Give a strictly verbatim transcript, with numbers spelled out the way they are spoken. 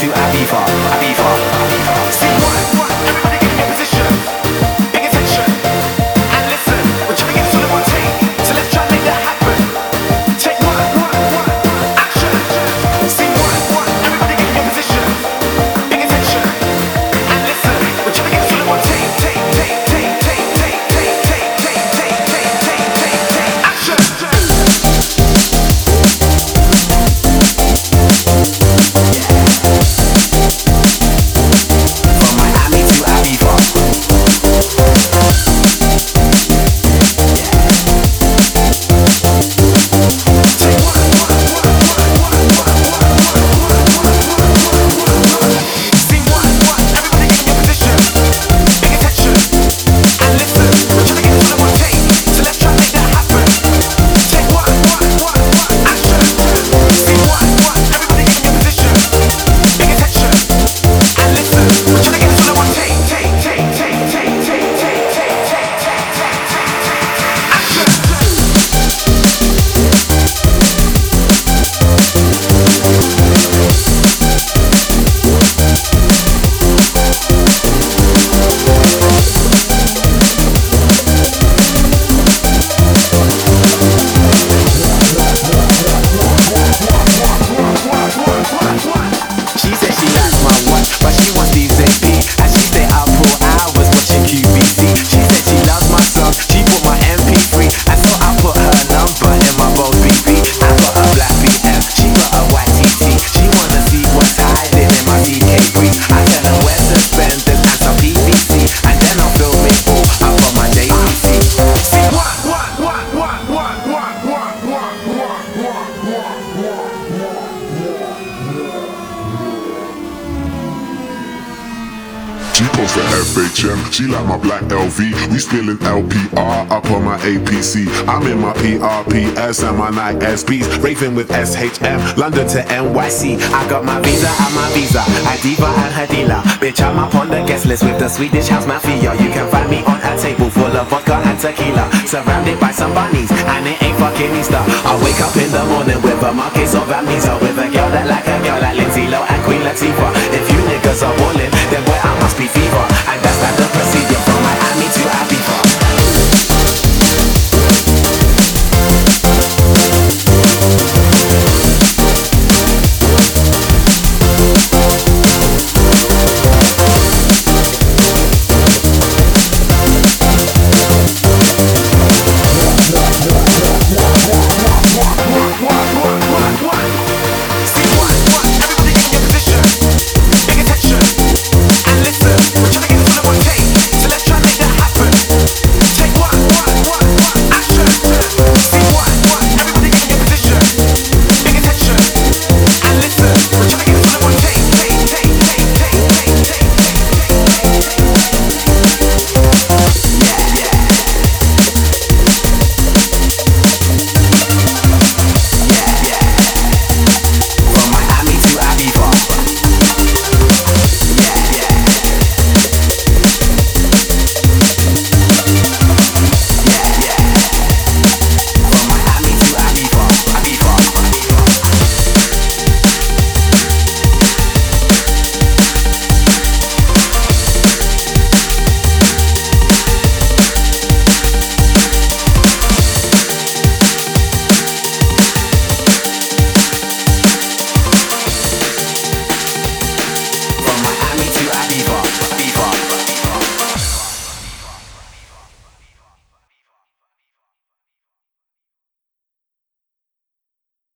to Aviva, Aviva, Aviva. See what, what, everybody get in your position. Pay attention and listen. We're trying to get this all in one take, so let's try and make that happen. Take one, one, one, one, action. See what, what, everybody get in your position. Pay attention and listen. We're trying to get this all in one take, take, take, take, take, take, take, take, take, take, take, take, take, take, action. She posts for F H M, she like my black L V. We spillin' L P R up on my A P C. I'm in my P R P S and my Nike S Bs. Raving with S H M, London to N Y C. I got my visa and my visa, Adiva and her dealer. Bitch, I'm up on the guest list with the Swedish House Mafia. You can find me on a table full of vodka and tequila, surrounded by some bunnies, and it ain't fucking Easter. I wake up in the morning with a marquise of amnesia, with a girl that like a girl like Lindsay Lohan and Queen Latifah. If you niggas are ballin',